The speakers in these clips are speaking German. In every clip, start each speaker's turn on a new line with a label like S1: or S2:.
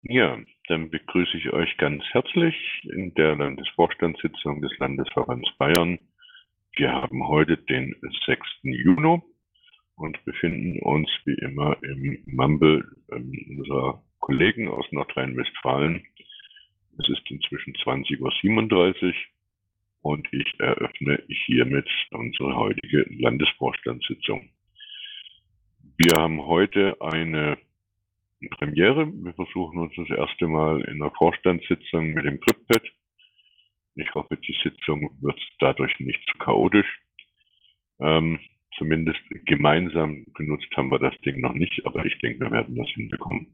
S1: Ja, dann begrüße ich euch ganz herzlich in der Landesvorstandssitzung des Landesverbands Bayern. Wir haben heute den 6. Juni und befinden uns wie immer im Mumble unserer Kollegen aus Nordrhein-Westfalen. Es ist inzwischen 20:37 Uhr und ich eröffne hiermit unsere heutige Landesvorstandssitzung. Wir haben heute eine Premiere. Wir versuchen uns das erste Mal in der Vorstandssitzung mit dem Clippad. Ich hoffe, die Sitzung wird dadurch nicht zu chaotisch. Zumindest gemeinsam genutzt haben wir das Ding noch nicht, aber ich denke, wir werden das hinbekommen.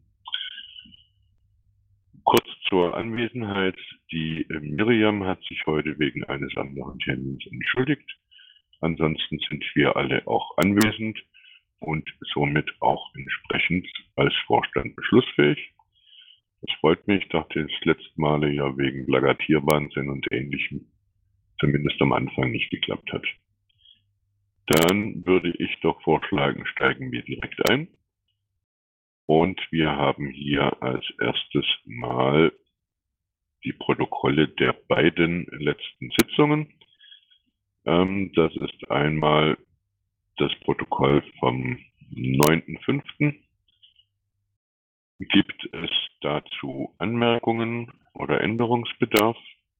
S1: Kurz zur Anwesenheit. Die Miriam hat sich heute wegen eines anderen Termins entschuldigt. Ansonsten sind wir alle auch anwesend und somit auch entsprechend als Vorstand beschlussfähig. Das freut mich, da das letzte Male ja wegen Plagatierwahnsinn und Ähnlichem zumindest am Anfang nicht geklappt hat. Dann würde ich doch vorschlagen, steigen wir direkt ein. Und wir haben hier als erstes Mal die Protokolle der beiden letzten Sitzungen. Das ist einmal das Protokoll vom 9.5. Gibt es dazu Anmerkungen oder Änderungsbedarf?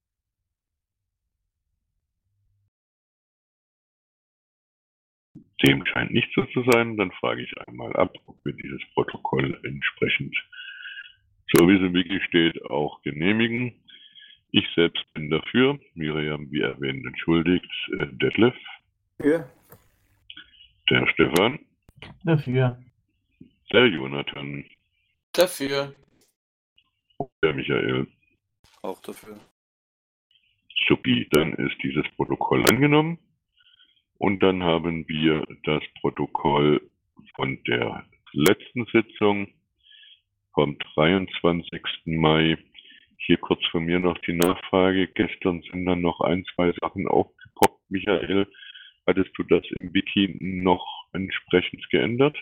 S1: Dem scheint nicht so zu sein. Dann frage ich einmal ab, ob wir dieses Protokoll entsprechend, so wie es im Wiki steht, auch genehmigen. Ich selbst bin dafür. Miriam, wie erwähnt, entschuldigt. Detlef?
S2: Dafür.
S1: Der Stefan?
S3: Dafür.
S1: Der Jonathan?
S4: Dafür.
S1: Der Michael?
S4: Auch dafür.
S1: Supi, dann ist dieses Protokoll angenommen. Und dann haben wir das Protokoll von der letzten Sitzung vom 23. Mai. Hier kurz von mir noch die Nachfrage. Gestern sind dann noch ein, zwei Sachen aufgepoppt. Michael, hattest du das im Wiki noch entsprechend geändert?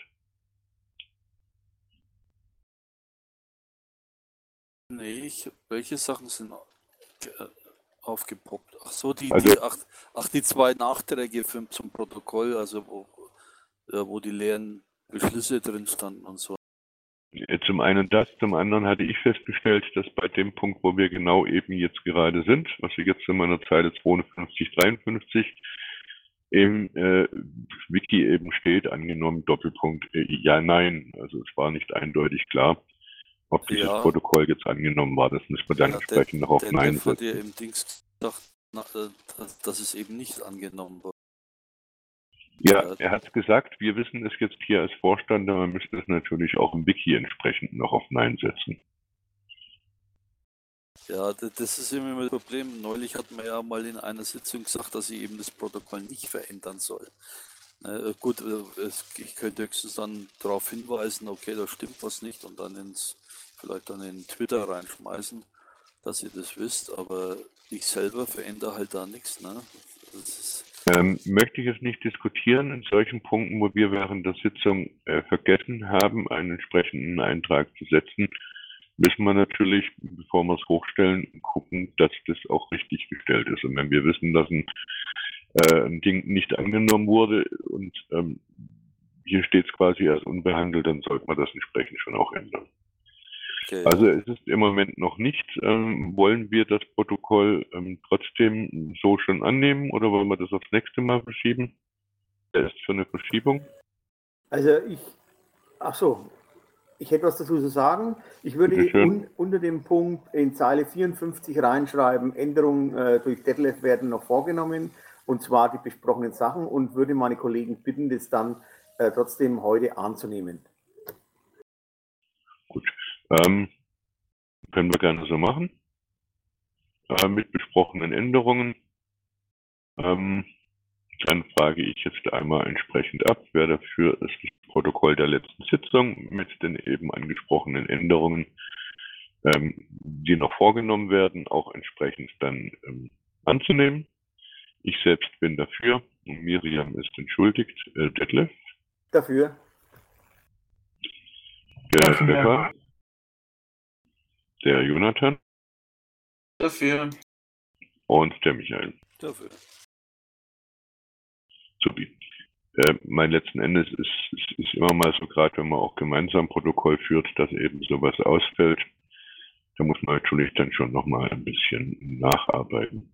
S4: Nee, welche Sachen sind aufgepoppt? Ach so, die 2 Nachträge zum Protokoll, also wo die leeren Beschlüsse drin standen und so.
S1: Zum einen das, zum anderen hatte ich festgestellt, dass bei dem Punkt, wo wir genau eben jetzt gerade sind, was wir jetzt in meiner Zeile 52, 53 im Wiki eben steht, angenommen Doppelpunkt ja, nein. Also es war nicht eindeutig klar, ob dieses Protokoll jetzt angenommen war. Das müssen wir dann entsprechend noch auf Nein setzen.
S4: Hat ja im Dings gesagt, dass es eben nicht angenommen wurde.
S1: Ja, er hat gesagt, wir wissen es jetzt hier als Vorstand, aber man müsste es natürlich auch im Wiki entsprechend noch auf Nein setzen.
S4: Ja, das ist immer das Problem. Neulich hat man ja mal in einer Sitzung gesagt, dass ich eben das Protokoll nicht verändern soll. Gut, ich könnte höchstens dann darauf hinweisen, okay, da stimmt was nicht und dann vielleicht in Twitter reinschmeißen, dass ihr das wisst, aber ich selber verändere halt da nichts. Ne?
S1: Möchte ich es nicht diskutieren in solchen Punkten, wo wir während der Sitzung vergessen haben, einen entsprechenden Eintrag zu setzen, müssen wir natürlich, bevor wir es hochstellen, gucken, dass das auch richtig gestellt ist. Und wenn wir wissen, dass ein Ding nicht angenommen wurde und hier steht es quasi als unbehandelt, dann sollte man das entsprechend schon auch ändern. Okay. Also es ist im Moment noch nicht. Wollen wir das Protokoll trotzdem so schon annehmen oder wollen wir das aufs nächste Mal verschieben? Wer ist für eine Verschiebung?
S2: Also ich hätte was dazu zu sagen. Ich würde unter dem Punkt in Zeile 54 reinschreiben, Änderungen durch Detlef werden noch vorgenommen, und zwar die besprochenen Sachen, und würde meine Kollegen bitten, das dann trotzdem heute anzunehmen.
S1: Gut. Können wir gerne so machen. Mit besprochenen Änderungen. Dann frage ich jetzt einmal entsprechend ab, wer dafür ist, das Protokoll der letzten Sitzung mit den eben angesprochenen Änderungen, die noch vorgenommen werden, auch entsprechend dann anzunehmen. Ich selbst bin dafür. Miriam ist entschuldigt. Detlef?
S2: Dafür.
S1: Der Stefan? der Jonathan
S3: Dafür.
S1: und der Michael.
S4: Dafür.
S1: Supi. Mein letzten Endes ist immer mal so, gerade wenn man auch gemeinsam Protokoll führt, dass eben sowas ausfällt. Da muss man natürlich dann schon nochmal ein bisschen nacharbeiten.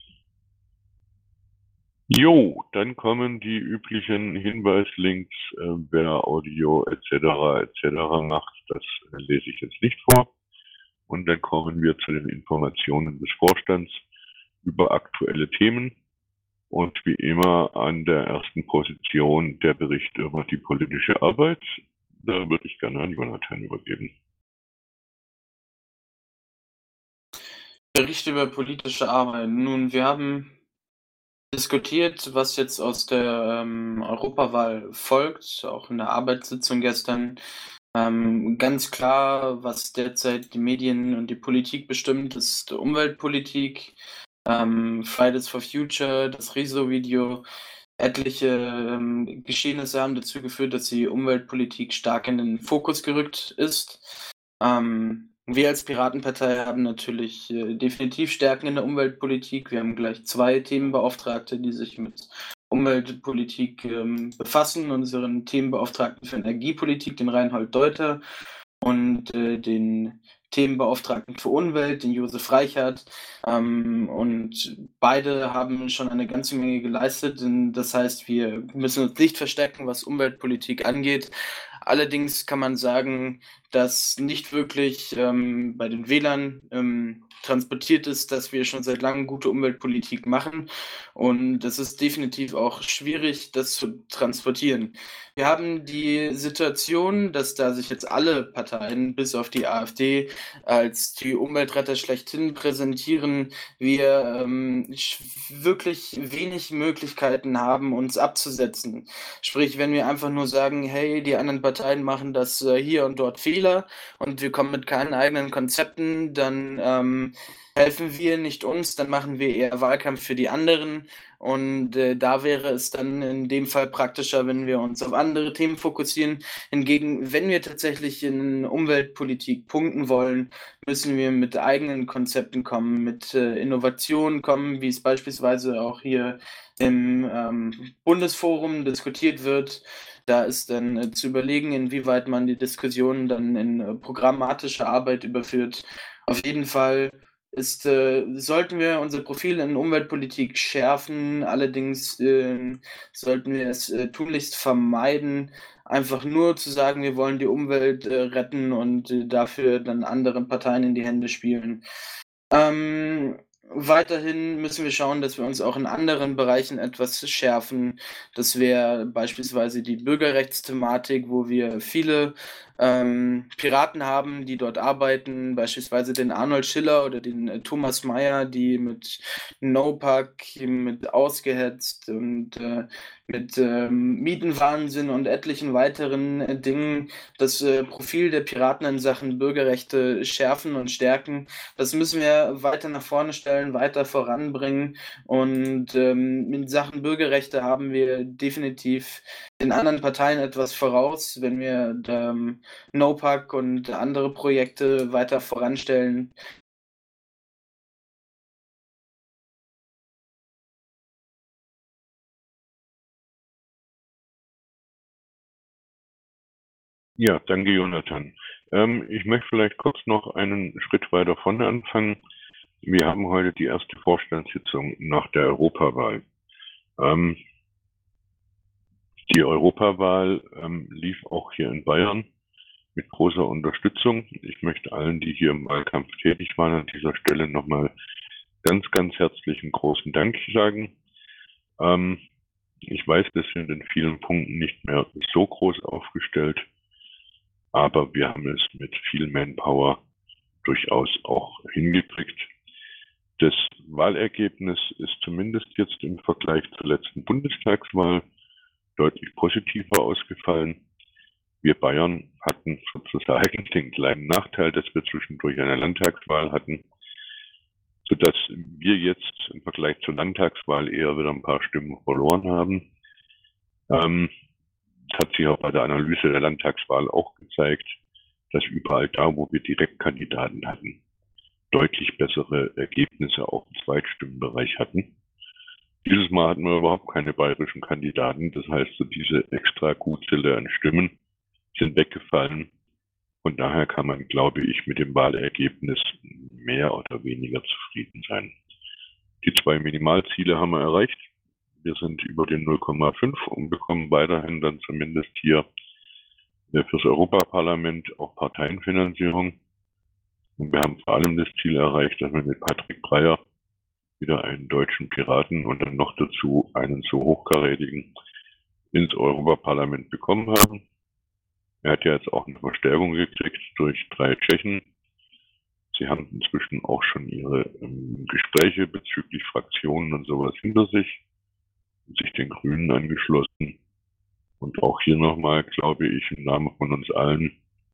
S1: Jo, dann kommen die üblichen Hinweislinks, wer Audio etc. macht, das lese ich jetzt nicht vor. Und dann kommen wir zu den Informationen des Vorstands über aktuelle Themen. Und wie immer an der ersten Position der Bericht über die politische Arbeit. Da würde ich gerne an Jonathan übergeben.
S3: Bericht über politische Arbeit. Nun, wir haben diskutiert, was jetzt aus der Europawahl folgt, auch in der Arbeitssitzung gestern. Ganz klar, was derzeit die Medien und die Politik bestimmt, ist Umweltpolitik. Fridays for Future, das Rezo-Video, etliche Geschehnisse haben dazu geführt, dass die Umweltpolitik stark in den Fokus gerückt ist. Wir als Piratenpartei haben natürlich definitiv Stärken in der Umweltpolitik. Wir haben gleich 2 Themenbeauftragte, die sich mit Umweltpolitik befassen. Unseren Themenbeauftragten für Energiepolitik, den Reinhold Deuter, und den Themenbeauftragten für Umwelt, den Josef Reichert. Und beide haben schon eine ganze Menge geleistet. Das heißt, wir müssen uns nicht verstecken, was Umweltpolitik angeht. Allerdings kann man sagen, dass nicht wirklich bei den Wählern transportiert ist, dass wir schon seit langem gute Umweltpolitik machen. Und das ist definitiv auch schwierig, das zu transportieren. Wir haben die Situation, dass da sich jetzt alle Parteien, bis auf die AfD, als die Umweltretter schlechthin präsentieren, wir wirklich wenig Möglichkeiten haben, uns abzusetzen. Sprich, wenn wir einfach nur sagen, hey, die anderen Parteien machen das hier und dort Fehler und wir kommen mit keinen eigenen Konzepten, dann helfen wir nicht uns, dann machen wir eher Wahlkampf für die anderen. Und da wäre es dann in dem Fall praktischer, wenn wir uns auf andere Themen fokussieren. Hingegen, wenn wir tatsächlich in Umweltpolitik punkten wollen, müssen wir mit eigenen Konzepten kommen, mit Innovationen kommen, wie es beispielsweise auch hier im Bundesforum diskutiert wird. Da ist dann zu überlegen, inwieweit man die Diskussionen dann in programmatische Arbeit überführt. Auf jeden Fall sollten wir unser Profil in Umweltpolitik schärfen, allerdings sollten wir es tunlichst vermeiden, einfach nur zu sagen, wir wollen die Umwelt retten und dafür dann anderen Parteien in die Hände spielen. Weiterhin müssen wir schauen, dass wir uns auch in anderen Bereichen etwas schärfen. Das wäre beispielsweise die Bürgerrechtsthematik, wo wir viele Piraten haben, die dort arbeiten, beispielsweise den Arnold Schiller oder den Thomas Mayer, die mit NoPac, mit Ausgehetzt und mit Mietenwahnsinn und etlichen weiteren Dingen das Profil der Piraten in Sachen Bürgerrechte schärfen und stärken. Das müssen wir weiter nach vorne stellen, weiter voranbringen. Und in Sachen Bürgerrechte haben wir definitiv den anderen Parteien etwas voraus, wenn wir NoPac und andere Projekte weiter voranstellen.
S1: Ja, danke, Jonathan. Ich möchte vielleicht kurz noch einen Schritt weiter vorne anfangen. Wir haben heute die erste Vorstandssitzung nach der Europawahl. Die Europawahl lief auch hier in Bayern mit großer Unterstützung. Ich möchte allen, die hier im Wahlkampf tätig waren, an dieser Stelle nochmal ganz, ganz herzlichen großen Dank sagen. Ich weiß, wir sind in vielen Punkten nicht mehr so groß aufgestellt, aber wir haben es mit viel Manpower durchaus auch hingekriegt. Das Wahlergebnis ist zumindest jetzt im Vergleich zur letzten Bundestagswahl deutlich positiver ausgefallen. Wir Bayern hatten sozusagen den kleinen Nachteil, dass wir zwischendurch eine Landtagswahl hatten, sodass wir jetzt im Vergleich zur Landtagswahl eher wieder ein paar Stimmen verloren haben. Hat sich auch bei der Analyse der Landtagswahl auch gezeigt, dass überall da, wo wir Direktkandidaten hatten, deutlich bessere Ergebnisse auch im Zweitstimmenbereich hatten. Dieses Mal hatten wir überhaupt keine bayerischen Kandidaten. Das heißt, so diese extra Gutzelle an Stimmen sind weggefallen. Von daher kann man, glaube ich, mit dem Wahlergebnis mehr oder weniger zufrieden sein. Die 2 Minimalziele haben wir erreicht. Wir sind über den 0,5 und bekommen weiterhin dann zumindest hier fürs Europaparlament auch Parteienfinanzierung. Und wir haben vor allem das Ziel erreicht, dass wir mit Patrick Breyer wieder einen deutschen Piraten und dann noch dazu einen so hochkarätigen ins Europaparlament bekommen haben. Er hat ja jetzt auch eine Verstärkung gekriegt durch 3 Tschechen. Sie haben inzwischen auch schon ihre Gespräche bezüglich Fraktionen und sowas hinter sich und sich den Grünen angeschlossen. Und auch hier nochmal, glaube ich, im Namen von uns allen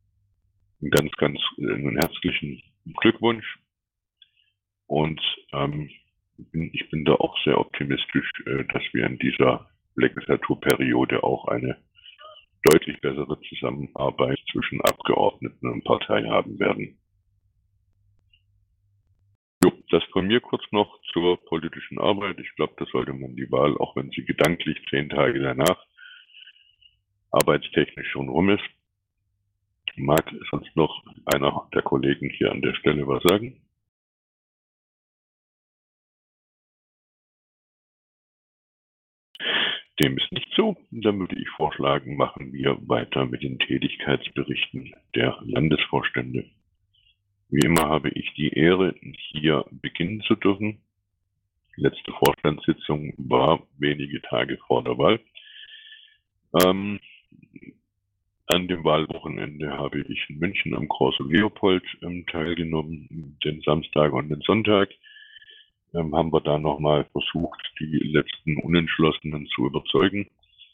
S1: einen herzlichen Glückwunsch. Und ich bin da auch sehr optimistisch, dass wir in dieser Legislaturperiode auch eine deutlich bessere Zusammenarbeit zwischen Abgeordneten und Partei haben werden. Jo, das von mir kurz noch zur politischen Arbeit. Ich glaube, das sollte man die Wahl, auch wenn sie gedanklich 10 Tage danach arbeitstechnisch schon rum ist. Mag sonst noch einer der Kollegen hier an der Stelle was sagen? Dem ist nicht so. Dann würde ich vorschlagen, machen wir weiter mit den Tätigkeitsberichten der Landesvorstände. Wie immer habe ich die Ehre, hier beginnen zu dürfen. Die letzte Vorstandssitzung war wenige Tage vor der Wahl. An dem Wahlwochenende habe ich in München am Corso Leopold teilgenommen, den Samstag und den Sonntag. Haben wir da nochmal versucht, die letzten Unentschlossenen zu überzeugen.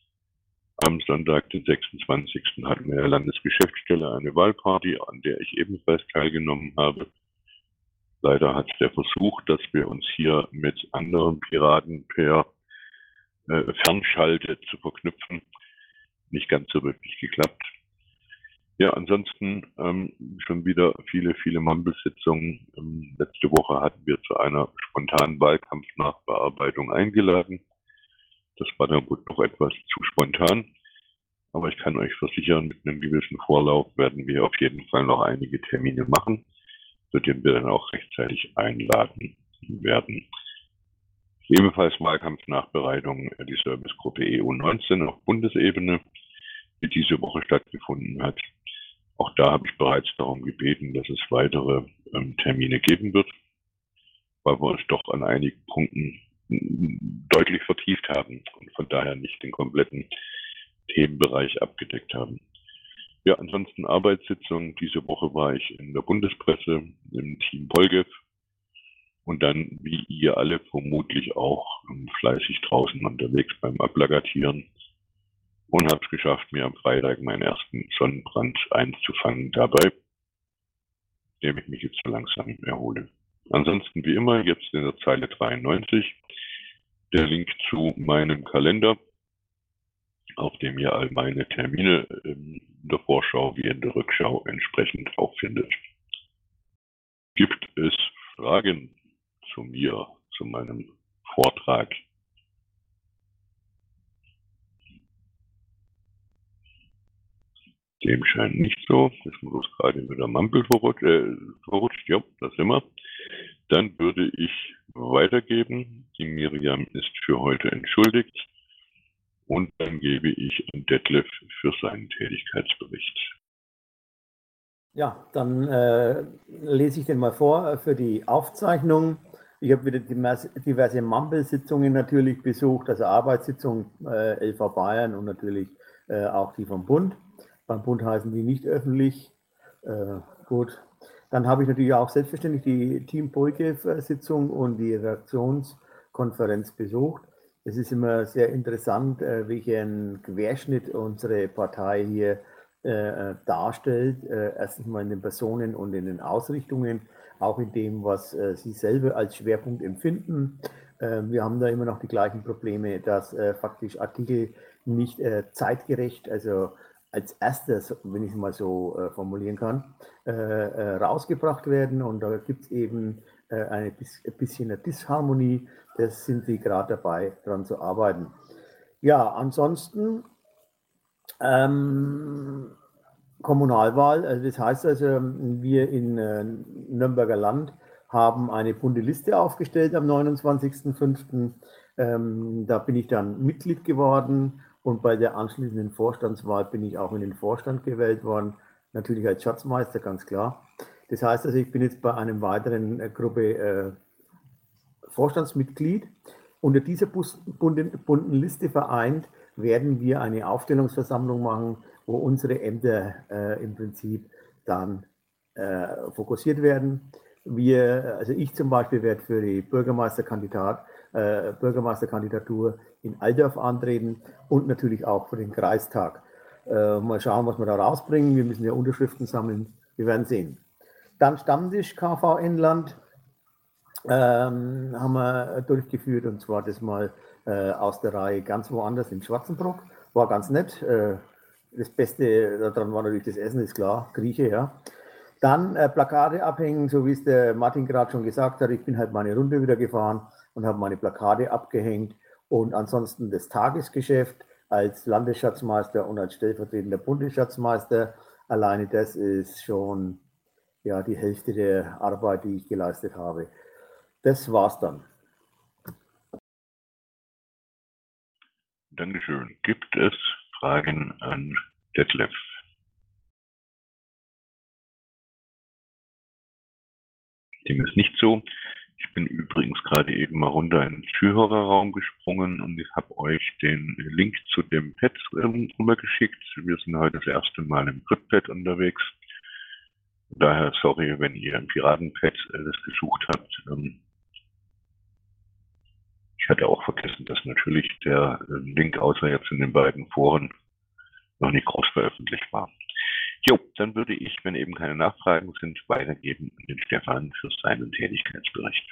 S1: Am Sonntag, den 26. hatten wir in der Landesgeschäftsstelle eine Wahlparty, an der ich ebenfalls teilgenommen habe. Leider hat der Versuch, dass wir uns hier mit anderen Piraten per Fernschalte zu verknüpfen, nicht ganz so wirklich geklappt. Ja, ansonsten schon wieder viele Mumble-Sitzungen. Letzte Woche hatten wir zu einer spontanen Wahlkampfnachbearbeitung eingeladen. Das war dann wohl doch etwas zu spontan. Aber ich kann euch versichern, mit einem gewissen Vorlauf werden wir auf jeden Fall noch einige Termine machen, zu denen wir dann auch rechtzeitig einladen werden. Ebenfalls Wahlkampfnachbereitung die Servicegruppe EU19 auf Bundesebene, die diese Woche stattgefunden hat. Auch da habe ich bereits darum gebeten, dass es weitere Termine geben wird, weil wir uns doch an einigen Punkten deutlich vertieft haben und von daher nicht den kompletten Themenbereich abgedeckt haben. Ja, ansonsten Arbeitssitzungen. Diese Woche war ich in der Bundespresse im Team Polgev und dann, wie ihr alle vermutlich auch, fleißig draußen unterwegs beim Ablagatieren. Und habe es geschafft, mir am Freitag meinen ersten Sonnenbrand einzufangen dabei, indem ich mich jetzt so langsam erhole. Ansonsten wie immer jetzt in der Zeile 93 der Link zu meinem Kalender, auf dem ihr all meine Termine in der Vorschau wie in der Rückschau entsprechend auffindet. Gibt es Fragen zu mir, zu meinem Vortrag? Dem scheint nicht so. Jetzt muss es gerade mit der Mampel verrutscht. Ja, das sind wir. Dann würde ich weitergeben. Die Miriam ist für heute entschuldigt. Und dann gebe ich an Detlef für seinen Tätigkeitsbericht.
S2: Ja, dann lese ich den mal vor für die Aufzeichnung. Ich habe wieder diverse Mampel-Sitzungen natürlich besucht, also Arbeitssitzungen LV Bayern und natürlich auch die vom Bund. Beim Bund heißen die nicht öffentlich. Gut. Dann habe ich natürlich auch selbstverständlich die Team Polgev-Sitzung und die Redaktionskonferenz besucht. Es ist immer sehr interessant, welchen Querschnitt unsere Partei hier darstellt. Erstens mal in den Personen und in den Ausrichtungen, auch in dem, was sie selber als Schwerpunkt empfinden. Wir haben da immer noch die gleichen Probleme, dass faktisch Artikel nicht zeitgerecht, also als erstes, wenn ich es mal so formulieren kann, rausgebracht werden. Und da gibt es eben ein bisschen eine Disharmonie. Das sind sie gerade dabei, daran zu arbeiten. Ja, ansonsten Kommunalwahl, also das heißt also, wir in Nürnberger Land haben eine bunte Liste aufgestellt am 29.05. Da bin ich dann Mitglied geworden und bei der anschließenden Vorstandswahl bin ich auch in den Vorstand gewählt worden, natürlich als Schatzmeister, ganz klar. Das heißt also, ich bin jetzt bei einem weiteren Gruppe Vorstandsmitglied. Unter dieser bunten Liste vereint werden wir eine Aufstellungsversammlung machen, wo unsere Ämter im Prinzip dann fokussiert werden. Also ich zum Beispiel werde für die Bürgermeisterkandidatur in Altdorf antreten und natürlich auch für den Kreistag. Mal schauen, was wir da rausbringen. Wir müssen ja Unterschriften sammeln. Wir werden sehen. Dann Stammtisch KVN-Land. Haben wir durchgeführt und zwar das mal aus der Reihe ganz woanders in Schwarzenbruck. War ganz nett. Das Beste daran war natürlich das Essen, ist klar, Grieche, ja. Dann Plakate abhängen, so wie es der Martin gerade schon gesagt hat. Ich bin halt meine Runde wieder gefahren und habe meine Plakate abgehängt. Und ansonsten das Tagesgeschäft als Landesschatzmeister und als stellvertretender Bundesschatzmeister. Alleine das ist schon ja, die Hälfte der Arbeit, die ich geleistet habe. Das war's dann.
S1: Dankeschön. Gibt es Fragen an Detlef? Dem ist nicht so. Ich bin übrigens gerade eben mal runter in den Zuhörerraum gesprungen und ich habe euch den Link zu dem Pad rübergeschickt. Wir sind heute das erste Mal im Gridpad unterwegs. Daher sorry, wenn ihr im Piratenpad das gesucht habt. Ich hatte auch vergessen, dass natürlich der Link außer jetzt in den beiden Foren noch nicht groß veröffentlicht war. Jo, dann würde ich, wenn eben keine Nachfragen sind, weitergeben an den Stefan für seinen Tätigkeitsbericht.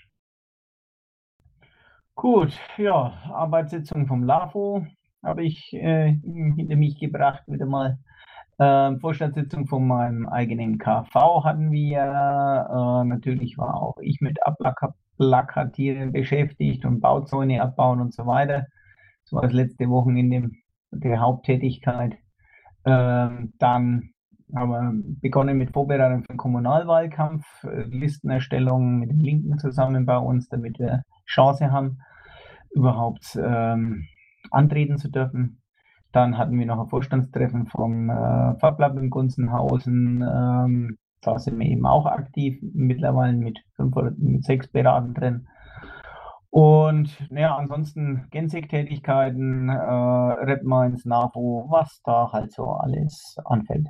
S5: Gut, ja, Arbeitssitzung vom LAFO habe ich hinter mich gebracht, wieder mal. Vorstandssitzung von meinem eigenen KV hatten wir. Natürlich war auch ich mit Abplakatieren beschäftigt und Bauzäune abbauen und so weiter. Das war das letzte Wochenende der Haupttätigkeit. Dann haben wir begonnen mit Vorbereitung für den Kommunalwahlkampf, Listenerstellung mit den Linken zusammen bei uns, damit wir Chance haben, überhaupt antreten zu dürfen. Dann hatten wir noch ein Vorstandstreffen vom Fablab in Gunzenhausen. Da sind wir eben auch aktiv, mittlerweile mit 6 Beratern drin. Und ja, ansonsten Gensig-Tätigkeiten, Repmines, NAVO, was da halt so alles anfällt.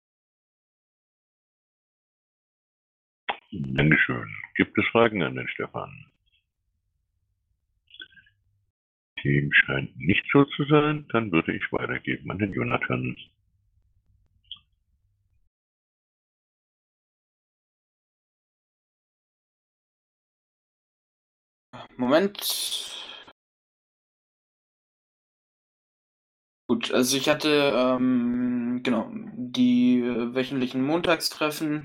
S1: Dankeschön. Gibt es Fragen an den Stefan? Dem scheint nicht so zu sein. Dann würde ich weitergeben an den Jonathan.
S3: Moment. Gut, also ich hatte genau die wöchentlichen Montagstreffen,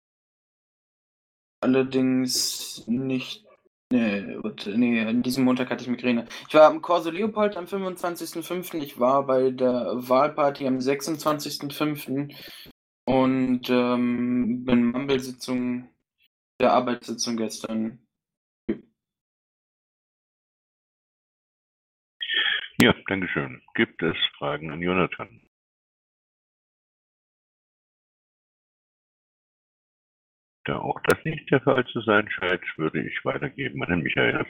S3: allerdings nicht. Nee, an diesem Montag hatte ich Migräne. Ich war am Corso Leopold am 25.05. Ich war bei der Wahlparty am 26.05. und bin Mumble-Sitzung der Arbeitssitzung gestern.
S1: Ja, Dankeschön. Gibt es Fragen an Jonathan? Da auch das nicht der Fall zu sein scheint, würde ich weitergeben an den Michael.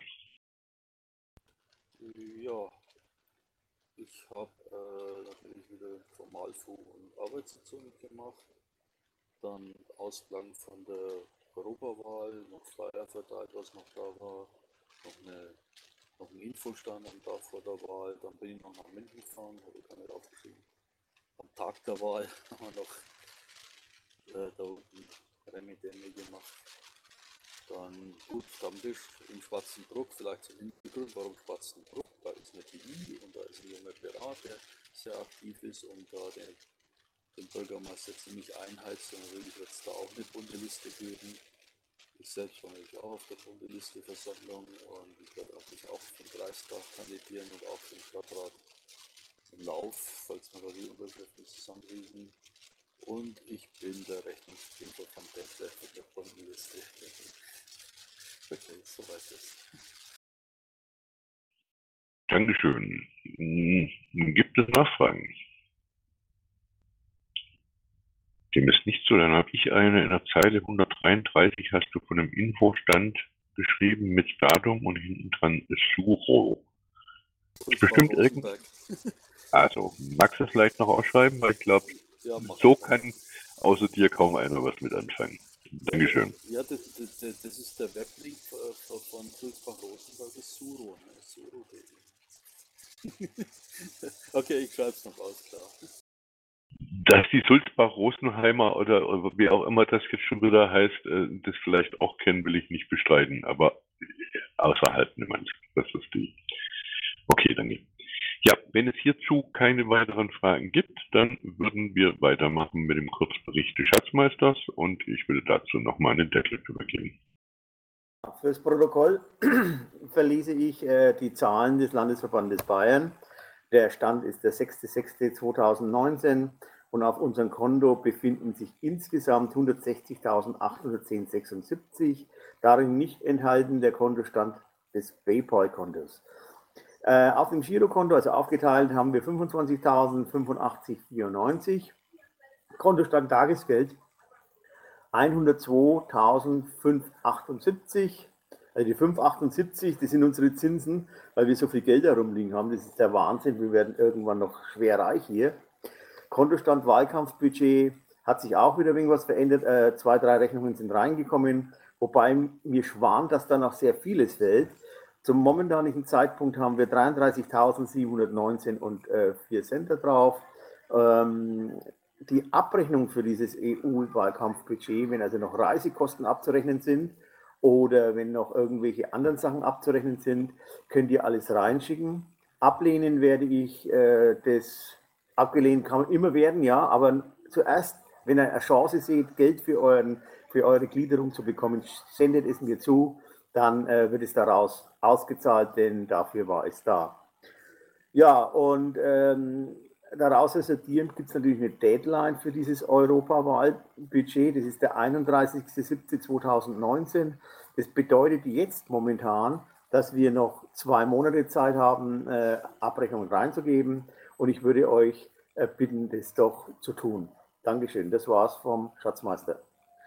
S4: Ja, ich habe natürlich wieder Formalfu- und Arbeitssitzung gemacht. Dann Ausklang von der Europawahl, noch Flyer verteilt, was noch da war, noch ein Infostand am Tag vor der Wahl. Dann bin ich noch nach München gefahren, habe ich gar nicht aufgeschrieben. Am Tag der Wahl haben wir noch da unten Remi-Demi gemacht. Dann gut, Stammtisch in Schwarzenbruck, vielleicht zum Hintergrund, warum Schwarzenbruck? Da ist eine TI und da ist ein junger Pirat, der sehr aktiv ist und da dem Bürgermeister ziemlich einheizt, und natürlich wird es da auch eine bunte Liste geben. Ich selbst war natürlich auch auf der Bundeliste-Versammlung, und ich werde auch für den Kreistag kandidieren und auch für den Stadtrat im Lauf, falls wir da die Unterschriften zusammenkriegen. Und ich bin der Rechnungsprüfer von Detlef in der Bundeliste. Okay, soweit ist.
S1: Dankeschön. Gibt es Nachfragen? Dem ist nicht so, dann habe ich eine. In der Zeile 133 hast du von einem Infostand geschrieben mit Datum und hinten dran ist Suro. Bestimmt irgend. Also, magst du es vielleicht noch ausschreiben? Weil ich glaube, ja, so kann außer dir kaum einer was mit anfangen. Dankeschön.
S4: Ja, das ist der Weblink von Sulzbach-Rosenberg, ist Suro, ne? Suro.de. Okay, ich schreibe es noch aus, klar.
S1: Dass die Sulzbach-Rosenheimer oder wie auch immer das jetzt schon wieder heißt, das vielleicht auch kennen, will ich nicht bestreiten, aber außerhalb niemand. Das ist die. Okay, danke. Ja, wenn es hierzu keine weiteren Fragen gibt, dann würden wir weitermachen mit dem Kurzbericht des Schatzmeisters, und ich würde dazu nochmal einen Detlef übergeben.
S2: Fürs Protokoll verlese ich die Zahlen des Landesverbandes Bayern. Der Stand ist der 6.6.2019 und auf unserem Konto befinden sich insgesamt 160.810,76, darin nicht enthalten der Kontostand des PayPal-Kontos. Auf dem Girokonto, also aufgeteilt, haben wir 25.085,94, Kontostand Tagesgeld 102.578, also die 578, das sind unsere Zinsen, weil wir so viel Geld herumliegen haben. Das ist der Wahnsinn, wir werden irgendwann noch schwer reich hier. Kontostand Wahlkampfbudget hat sich auch wieder irgendwas verändert. 2, 3 Rechnungen sind reingekommen, wobei mir schwant, dass da noch sehr vieles fällt. Zum momentanigen Zeitpunkt haben wir 33.719,04 Cent da drauf. Die Abrechnung für dieses EU-Wahlkampfbudget, wenn also noch Reisekosten abzurechnen sind oder wenn noch irgendwelche anderen Sachen abzurechnen sind, könnt ihr alles reinschicken. Ablehnen werde ich das. Abgelehnt kann man immer werden, ja, aber zuerst, wenn ihr eine Chance seht, Geld für eure Gliederung zu bekommen, sendet es mir zu, dann wird es daraus ausgezahlt, denn dafür war es da. Ja, und daraus resultierend gibt es natürlich eine Deadline für dieses Europawahlbudget, das ist der 31.07.2019. Das bedeutet jetzt momentan, dass wir noch 2 Monate Zeit haben, Abrechnungen reinzugeben. Und ich würde euch bitten, das doch zu tun. Dankeschön. Das war's vom Schatzmeister.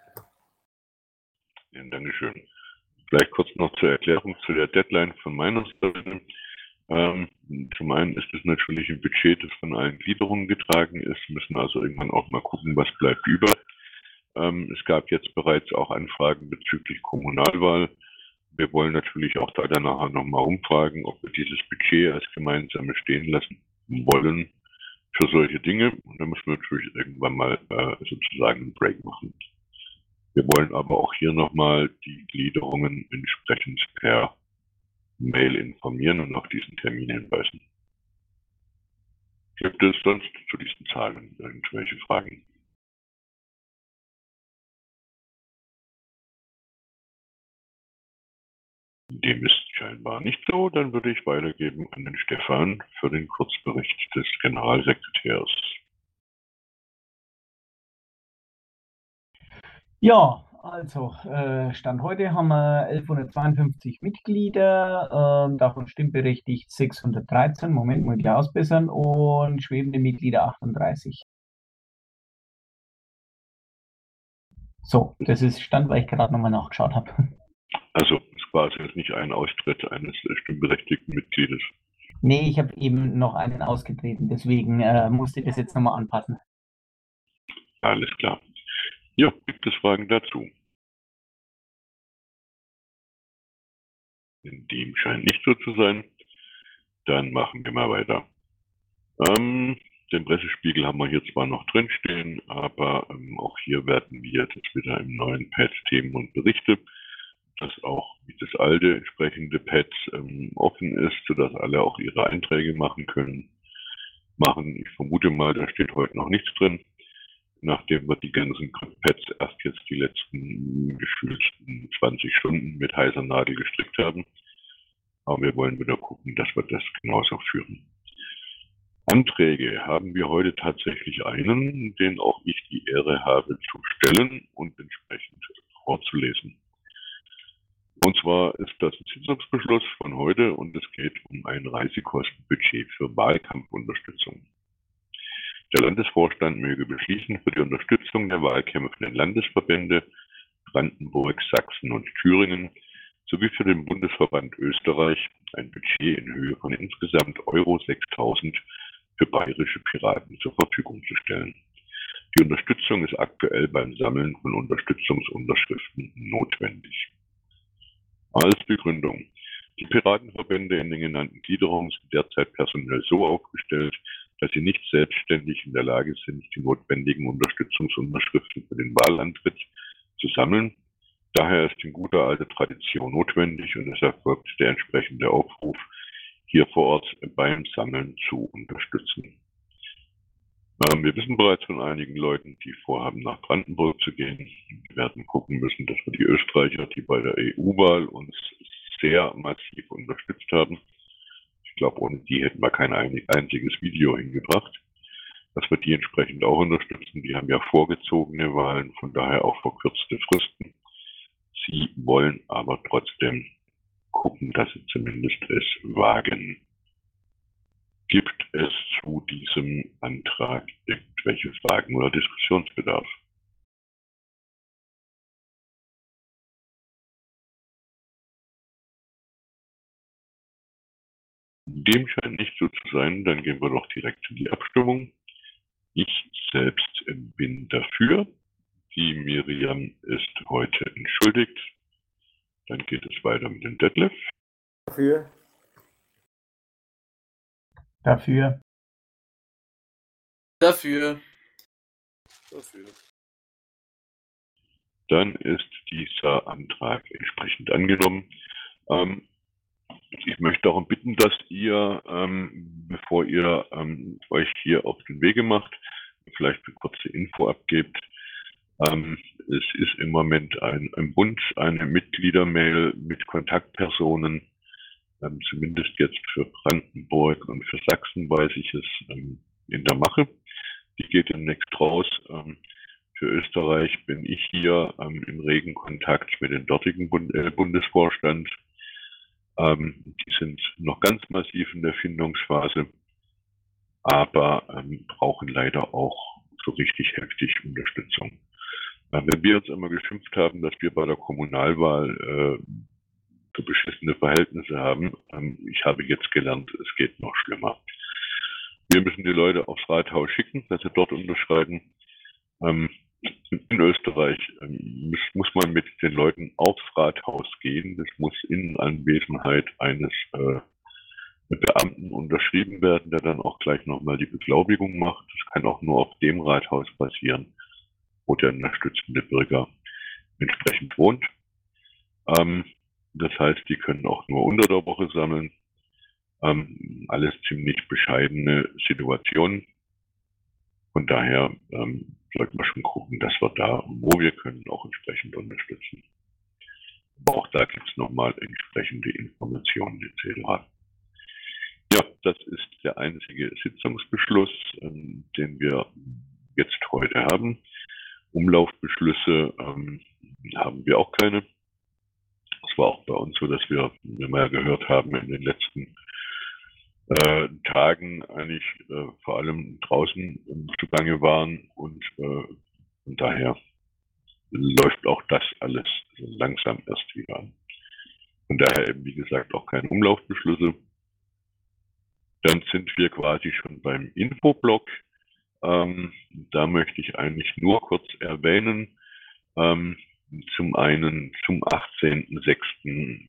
S1: Ja, Dankeschön. Vielleicht kurz noch zur Erklärung zu der Deadline von meiner Seite. Zum einen ist es natürlich ein Budget, das von allen Gliederungen getragen ist. Wir müssen also irgendwann auch mal gucken, was bleibt über. Es gab jetzt bereits auch Anfragen bezüglich Kommunalwahl. Wir wollen natürlich auch da danach nochmal umfragen, ob wir dieses Budget als gemeinsames stehen lassen wollen für solche Dinge. Und da müssen wir natürlich irgendwann mal sozusagen einen Break machen. Wir wollen aber auch hier nochmal die Gliederungen entsprechend per Mail informieren und auf diesen Termin hinweisen. Gibt es sonst zu diesen Zahlen irgendwelche Fragen? Dem ist scheinbar nicht so. Dann würde ich weitergeben an den Stefan für den Kurzbericht des Generalsekretärs.
S5: Ja, also Stand heute haben wir 1152 Mitglieder, davon stimmberechtigt 613, Moment, muss ich ausbessern, und schwebende Mitglieder 38. So, das ist Stand, weil ich gerade nochmal nachgeschaut habe.
S1: Also es war also jetzt nicht ein Austritt eines stimmberechtigten Mitgliedes.
S5: Nee, ich habe eben noch einen ausgetreten, deswegen musste ich das jetzt nochmal anpassen.
S1: Alles klar. Ja, gibt es Fragen dazu? Dem scheint nicht so zu sein. Dann machen wir mal weiter. Den Pressespiegel haben wir hier zwar noch drinstehen, aber auch hier werden wir jetzt wieder im neuen Pad Themen und Berichte, dass auch wie das alte entsprechende Pad offen ist, sodass alle auch ihre Einträge machen können. Ich vermute mal, da steht heute noch nichts drin. nachdem wir die ganzen Pads erst jetzt die letzten gefühlten 20 Stunden mit heißer Nadel gestrickt haben. Aber wir wollen wieder gucken, dass wir das genauso führen. Anträge haben wir heute tatsächlich einen, den auch ich die Ehre habe zu stellen und entsprechend vorzulesen. Und zwar ist das ein Sitzungsbeschluss von heute und es geht um ein Reisekostenbudget für Wahlkampfunterstützung. Der Landesvorstand möge beschließen, für die Unterstützung der wahlkämpfenden Landesverbände Brandenburg, Sachsen und Thüringen sowie für den Bundesverband Österreich ein Budget in Höhe von insgesamt Euro 6.000 für bayerische Piraten zur Verfügung zu stellen. Die Unterstützung ist aktuell beim Sammeln von Unterstützungsunterschriften notwendig. Als Begründung: Die Piratenverbände in den genannten Gliederungen sind derzeit personell so aufgestellt, dass sie nicht selbstständig in der Lage sind, die notwendigen Unterstützungsunterschriften für den Wahlantritt zu sammeln. Daher ist in guter alter Tradition notwendig und es erfolgt der entsprechende Aufruf, hier vor Ort beim Sammeln zu unterstützen. Wir wissen bereits von einigen Leuten, die vorhaben, nach Brandenburg zu gehen. Wir werden gucken müssen, dass wir die Österreicher, die bei der EU-Wahl uns sehr massiv unterstützt haben, ich glaube, ohne die hätten wir kein einziges Video hingebracht, dass wir die entsprechend auch unterstützen. Die haben ja vorgezogene Wahlen, von daher auch verkürzte Fristen. Sie wollen aber trotzdem gucken, dass sie zumindest es wagen. Gibt es zu diesem Antrag irgendwelche Fragen oder Diskussionsbedarf? Dem scheint nicht so zu sein, dann gehen wir doch direkt in die Abstimmung. Ich selbst bin dafür. Die Miriam ist heute entschuldigt. Dann geht es weiter mit dem Detlef.
S2: Dafür.
S5: Dafür.
S3: Dafür.
S4: Dafür.
S1: Dann ist dieser Antrag entsprechend angenommen. Ich möchte darum bitten, dass ihr, bevor ihr euch hier auf den Wege macht, vielleicht eine kurze Info abgebt. Es ist im Moment ein Bund, eine Mitgliedermail mit Kontaktpersonen, zumindest jetzt für Brandenburg und für Sachsen weiß ich es in der Mache. Die geht demnächst raus. Für Österreich bin ich hier im regen Kontakt mit dem dortigen Bundesvorstand. Die sind noch ganz massiv in der Findungsphase, aber brauchen leider auch so richtig heftig Unterstützung. Wenn wir uns immer geschimpft haben, dass wir bei der Kommunalwahl so beschissene Verhältnisse haben, ich habe jetzt gelernt, es geht noch schlimmer. Wir müssen die Leute aufs Rathaus schicken, dass sie dort unterschreiben. In Österreich muss man mit den Leuten aufs Rathaus gehen. Das muss in Anwesenheit eines Beamten unterschrieben werden, der dann auch gleich nochmal die Beglaubigung macht. Das kann auch nur auf dem Rathaus passieren, wo der unterstützende Bürger entsprechend wohnt. Das heißt, die können auch nur unter der Woche sammeln. Alles ziemlich bescheidene Situationen. Von daher sollten wir schon gucken, dass wir da, wo wir können, auch entsprechend unterstützen. Aber auch da gibt es nochmal entsprechende Informationen etc. Ja, das ist der einzige Sitzungsbeschluss, den wir jetzt heute haben. Umlaufbeschlüsse haben wir auch keine. Es war auch bei uns so, dass wir, wie wir ja gehört haben, in den letzten Tagen eigentlich vor allem draußen zugange waren und von daher läuft auch das alles langsam erst wieder an. Von daher eben, wie gesagt, auch keine Umlaufbeschlüsse. Dann sind wir quasi schon beim Infoblock. Da möchte ich eigentlich nur kurz erwähnen, zum einen zum 18.06.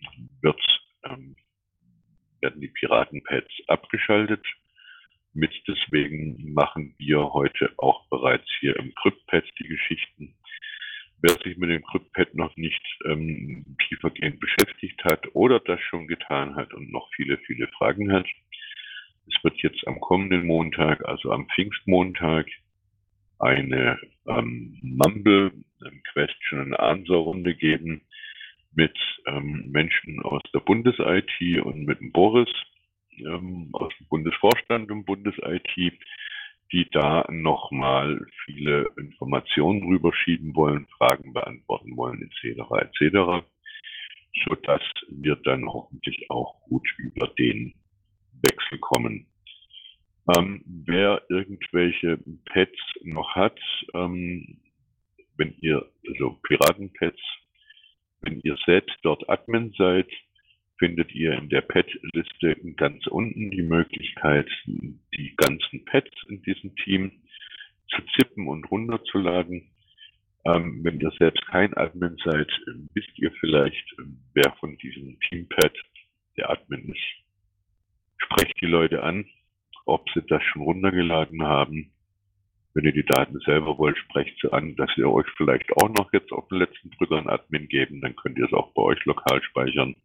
S1: werden die Piratenpads abgeschaltet. Deswegen machen wir heute auch bereits hier im CryptPad die Geschichten. Wer sich mit dem CryptPad noch nicht tiefergehend beschäftigt hat oder das schon getan hat und noch viele, viele Fragen hat, es wird jetzt am kommenden Montag, also am Pfingstmontag, eine Mumble Question and Answer Runde geben mit Menschen aus der Bundes-IT und mit dem Boris aus dem Bundesvorstand und Bundes-IT, die da nochmal viele Informationen rüberschieben wollen, Fragen beantworten wollen, etc., sodass wir dann hoffentlich auch gut über den Wechsel kommen. Wer irgendwelche Pads noch hat, wenn ihr, also Piraten-Pads, wenn ihr selbst dort Admin seid, findet ihr in der Pad-Liste ganz unten die Möglichkeit, die ganzen Pads in diesem Team zu zippen und runterzuladen. Wenn ihr selbst kein Admin seid, wisst ihr vielleicht, wer von diesem Teampad der Admin ist. Sprecht die Leute an, ob sie das schon runtergeladen haben. Wenn ihr die Daten selber wollt, sprecht sie an, dass ihr euch vielleicht auch noch jetzt auf den letzten Drücker einen Admin geben, dann könnt ihr es auch bei euch lokal speichern.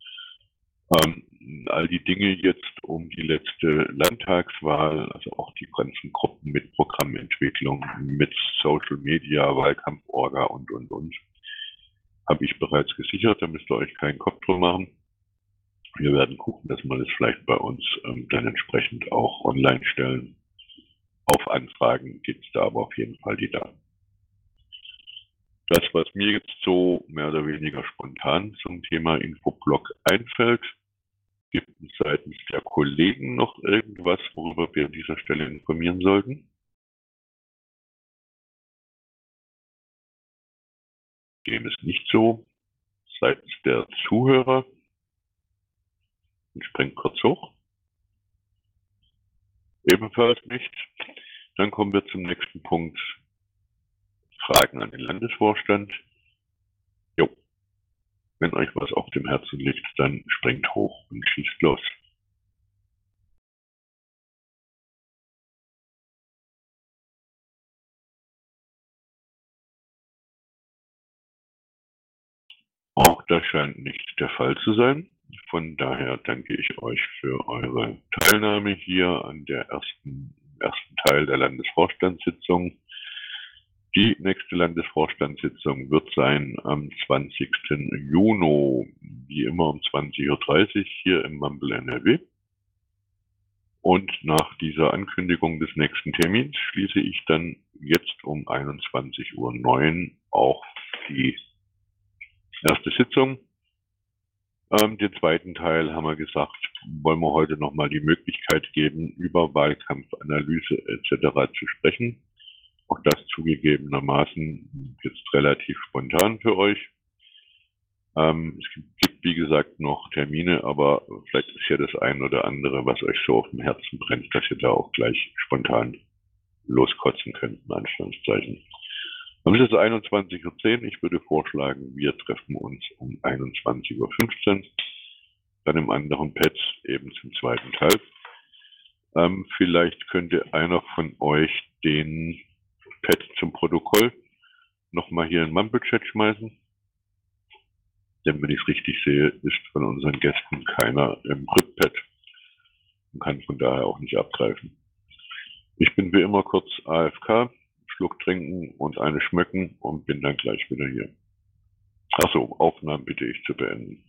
S1: All die Dinge jetzt um die letzte Landtagswahl, also auch die ganzen Gruppen mit Programmentwicklung, mit Social Media, Wahlkampforga und, habe ich bereits gesichert, da müsst ihr euch keinen Kopf drum machen. Wir werden gucken, dass wir das vielleicht bei uns dann entsprechend auch online stellen. Auf Anfragen gibt es da aber auf jeden Fall die Daten. Das, was mir jetzt so mehr oder weniger spontan zum Thema Infoblog einfällt, gibt es seitens der Kollegen noch irgendwas, worüber wir an dieser Stelle informieren sollten? Dem ist nicht so. Seitens der Zuhörer. Ich springe kurz hoch. Ebenfalls nicht. Dann kommen wir zum nächsten Punkt. Fragen an den Landesvorstand. Jo. Wenn euch was auf dem Herzen liegt, dann springt hoch und schießt los. Auch das scheint nicht der Fall zu sein. Von daher danke ich euch für eure Teilnahme hier an der ersten Teil der Landesvorstandssitzung. Die nächste Landesvorstandssitzung wird sein am 20. Juni, wie immer um 20:30 Uhr hier im Mumble NRW. Und nach dieser Ankündigung des nächsten Termins schließe ich dann jetzt um 21:09 Uhr auch die erste Sitzung. Den zweiten Teil haben wir gesagt, wollen wir heute nochmal die Möglichkeit geben, über Wahlkampfanalyse etc. zu sprechen. Auch das zugegebenermaßen jetzt relativ spontan für euch. Es gibt, wie gesagt, noch Termine, aber vielleicht ist ja das ein oder andere, was euch so auf dem Herzen brennt, dass ihr da auch gleich spontan loskotzen könnt, in Anführungszeichen. Dann ist es 21:10 Uhr. Ich würde vorschlagen, wir treffen uns um 21:15 Uhr. Dann im anderen Pad eben zum zweiten Teil. Vielleicht könnte einer von euch den Pad zum Protokoll nochmal hier in Mumble-Chat schmeißen. Denn wenn ich es richtig sehe, ist von unseren Gästen keiner im RIP-Pad und kann von daher auch nicht abgreifen. Ich bin wie immer kurz AFK, Schluck trinken und eine schmecken und bin dann gleich wieder hier. Achso, Aufnahmen bitte ich zu beenden.